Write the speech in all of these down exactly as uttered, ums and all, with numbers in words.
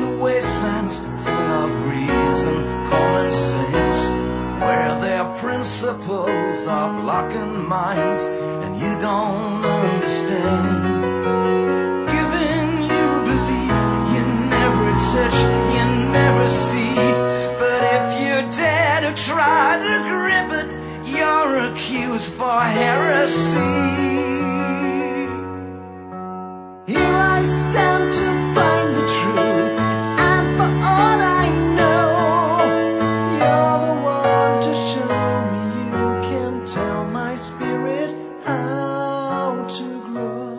wastelands full of reason, common sense, where their principles are blocking minds and you don't understand. Giving you belief you never touch, you never see, but if you dare to try to grip it, you're accused for heresy. Here I stand to find the truth, and for all I know, you're the one to show me. You can tell my spirit how to grow.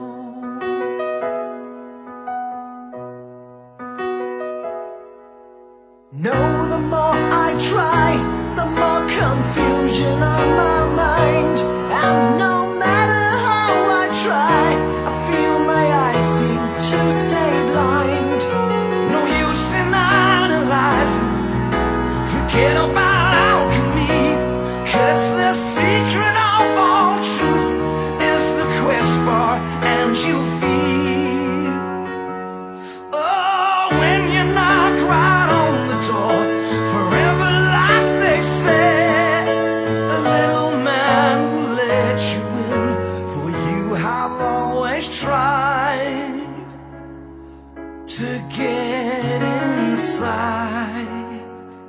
No, the more I try, the more confusion on my mind, and no matter how I try, I feel my eyes seem to stay blind. No use in analyzing, forget about alchemy, 'cause the secret of all truth is the quest for angel feet. Oh, when you knock right on the door, forever like they say, the little man will let you in, for you have always tried to get inside.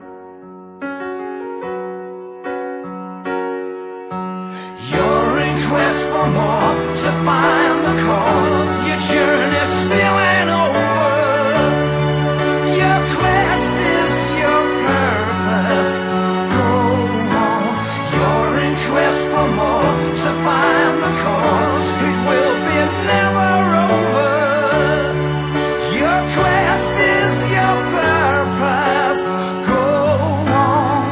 You're in quest for more, to find the call. Your journey still ain't over. Your quest is your purpose. Go on. You're in quest for more, to find the call. It will be never over. Your quest is your purpose. Go on.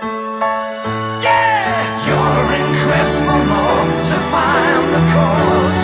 Yeah! You're in quest for more, to find the call.